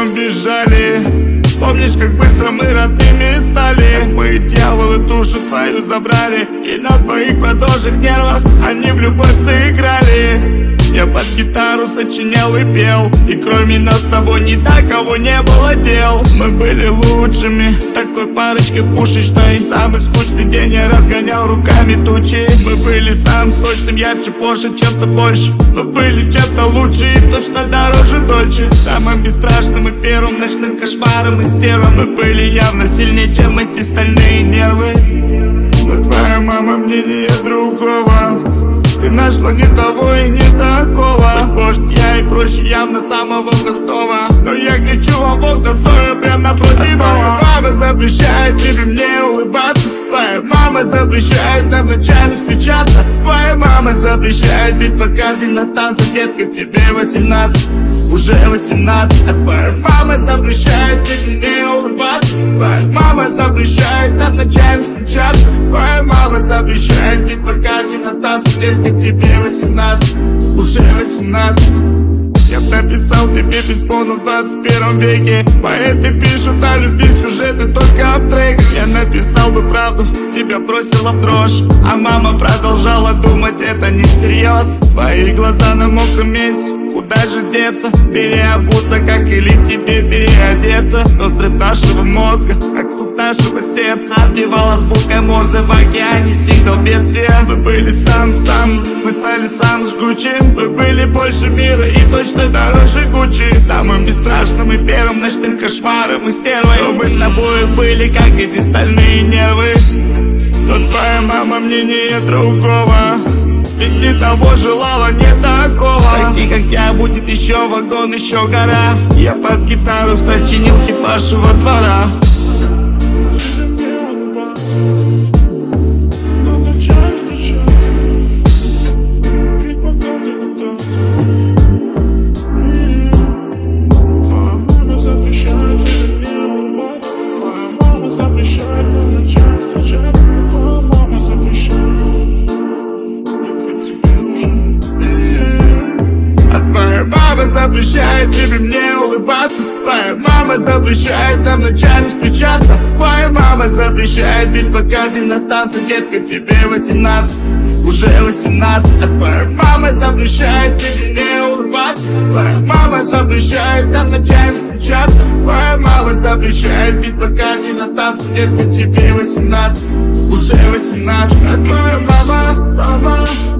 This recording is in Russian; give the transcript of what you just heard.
бежали. Помнишь, как быстро мы родными стали? Мы дьяволы душу твою забрали, и на твоих продолжих нервах они в любовь сыграли. Я под гитару сочинял и пел, и кроме нас с тобой ни до кого не было дел. Мы были лучшими, такой парочкой пушечной. Самый скучный день я разгонял руками тучи. Мы были самым сочным, ярче, позже, чем-то больше. Мы были чем-то лучше и точно дороже, дольше. Самым бесстрашным и первым ночным кошмаром и стервом. Мы были явно сильнее, чем эти стальные нервы. Но твоя мама мнение другого. Ты нашла не того и не такого. Может, я и проще явно самого простого, но я кричу вам в окна, стоя прям напротив. Твоя мама запрещает тебе мне улыбаться. Твоя мама запрещает нам ночами встречаться. Твоя мама запрещает бить пока ты на танцах. Детка, тебе 18, уже 18. А твоя мама запрещает тебе мне улыбаться. Твоя мама запрещает нам ночами встречаться. Твоя мама запрещает бить пока ты на танцах. Детка, тебе 18, уже 18. Я написал тебе письмо, но в 21 веке поэты пишут о любви, сюжеты только в треках. Я написал бы правду, тебя бросила в дрожь, а мама продолжала думать, это не всерьез. Твои глаза на мокром месте, куда же деться? Переобуться, как или тебе переодеться? Но взрыв нашего мозга, как стук нашего сердца, отбивалась звуком морзе в океане, сигнал бедствия. Мы были сам, мы стали самым жгучим. Мы были больше мира и точно дороже Гуччи. Самым бесстрашным и первым ночным кошмаром и стервой. Но мы с тобой были, как эти стальные нервы. Но твоя мама мнение другого, ведь не того желала, не такого. Таких, как я, будет еще вагон, еще гора. Я под гитару сочинил хит вашего двора. Мама запрещает тебе мне улыбаться. Твоя мама запрещает нам ночами встречаться. Твоя мама запрещает бить пока ты на танцах. Детка, тебе 18, уже 18. А твоя мама запрещает тебе мне улыбаться. Твоя мама запрещает нам ночами встречаться. Твоя мама запрещает бить пока ты на танцах. Детка, тебе 18, уже 18. А твоя мама